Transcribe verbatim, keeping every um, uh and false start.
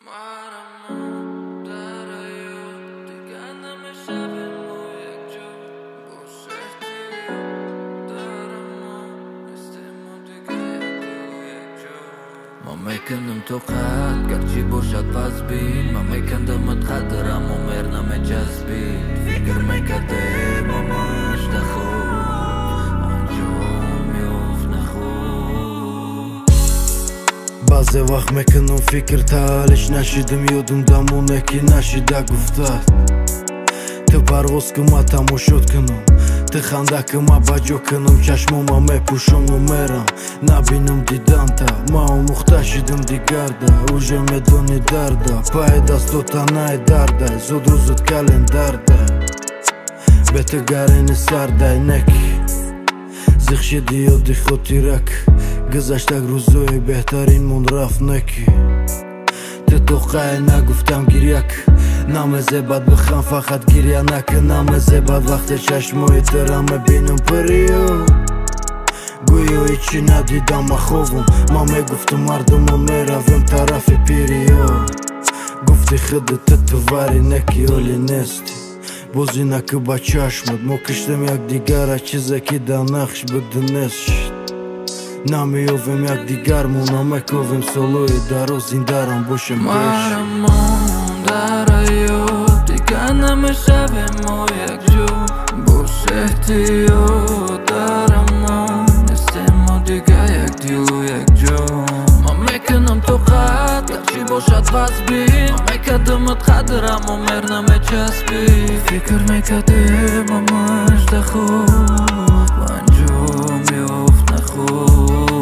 ما میکنم تو خط گرچی باشد پس بین ما میکندمت خط دارم و مرنم جذبید فکر میکردم ماماش نخوب انجام یافت نخوب بعضی وقت میکنم فکر تالش نشیدم یادم اونه که نشیده گفتد تو پرواز که ما تماشات کنم تو خنده که ما بجا کنم چشماما میپوشم و میرم نبینم دیدن تا ما مخته شدم دیگر ده اوجه میدونی درده پای دستاتا نای درده زود رو زود کلندر ده بهت گرین سرده نکی زیخ شدی یادی خودی رک گذشتک روزای بهترین من رفت نکی تو توقعی نگفتم گریک نامزه بد بخوام فقط گریه نکن نامزه بد وقت چشمای ترم بینم پریو گویا هیچی ندیدم خوبم ما میگفتم مردم و میرویم طرف پیریو گفتی خودت تو وری نکی اولی نیستی بازی نکه با چشمت ما کشتم یک دیگر چیزه که در نقش بدونست نمیویم یک دیگر مونا میکویم سولوی درو زیندارم باشم مرمون در ایوب دیگر نمیشویم ما یک جو باش احتیاط دارم ما نستیم ما دیگه یک دیل و یک جو ما میکنم تو خط گرچی باشد پس بین ما میکردمت خط دارم و مرنم چسبی فکر میکردم ماماش نخوب انجام یافت نخوب